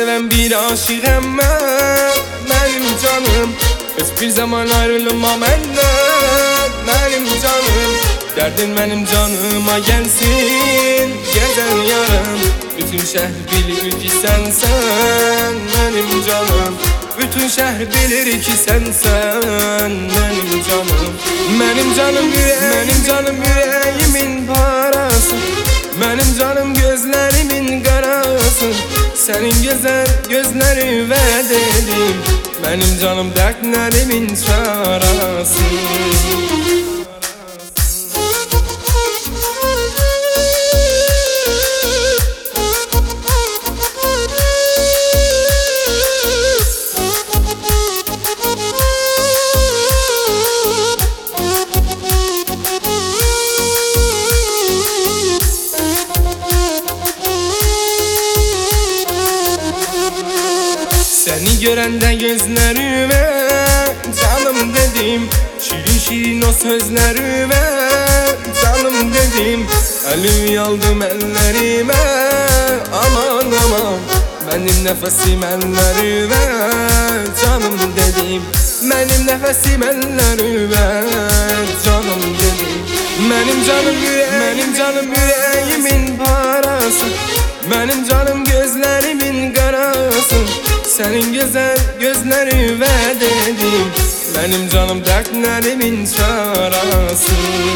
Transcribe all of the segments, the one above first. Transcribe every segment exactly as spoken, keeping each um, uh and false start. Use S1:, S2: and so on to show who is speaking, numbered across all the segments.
S1: ölən bir aşığəm mən, mənim canım. Heç bir zaman ayrılma məndən, mənim canım. Dərdin mənim canıma gəlsin, gəzən yarım. Bütün şəhər bilir ki sənsən, mənim canım. Bütün şəhər bilir ki sənsən, mənim canım. Mənim canım ürək, mənim canım ürəyimin parası. Mənim canım gözlərimin qarası. Sənin gözəl gözləri vəd edim. Mənim canım dərdlərimin çarası. Seni görəndə gözlərimə canım dedim. Şirin şirin o sözlərimə canım dedim. Əlim yaldım əllərimə aman aman. Mənim nəfəsim əllərimə canım dedim. Mənim nəfəsim əllərimə canım dedim. Mənim canım ürək, mənim canım ürəyimin parası. Mənim canım gözlərimin qarası. Sənin gözəl gözləri vəd edim. Mənim canım dərdlərimin çarası.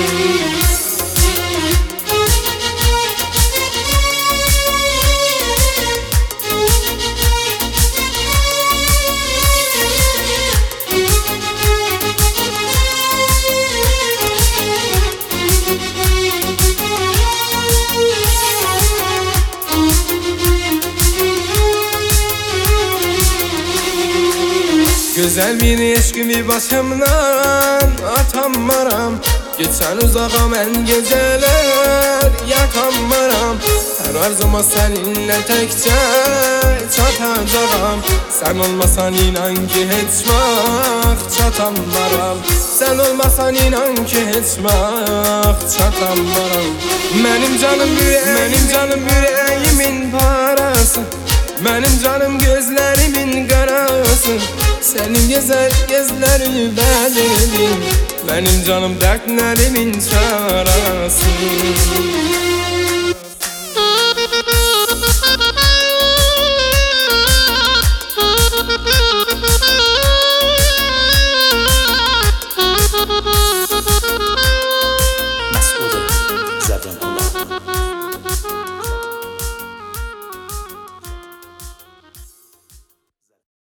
S1: Güzel bir eşkimi başımdan atammaram. Geçen uzağa mən geceler yatammaram. Her arzuma seninle tekçe çatacağım. Sen olmasan inan ki heç vaxt çatammaram. Sen olmasan inan ki heç vaxt çatammaram. Mənim canım ürək, mənim canım ürəyimin parası. Mənim canım gözlərimin qarası. Senin güzel gözleri benim. Benim canım dertlerimin çarası.